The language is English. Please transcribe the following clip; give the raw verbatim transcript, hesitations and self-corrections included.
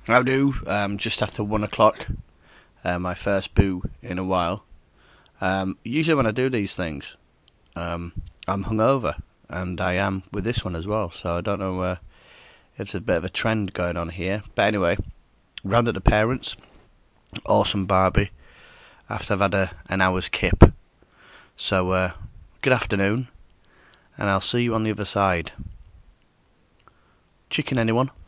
How do? Um, just after one o'clock. Uh, my first boo in a while. Um, usually when I do these things, um, I'm hungover, and I am with this one as well. So I don't know. Uh, it's a bit of a trend going on here. But anyway, round at the parents. Awesome Barbie. After I've had a, an hour's kip. So uh, good afternoon, and I'll see you on the other side. Chicken, anyone?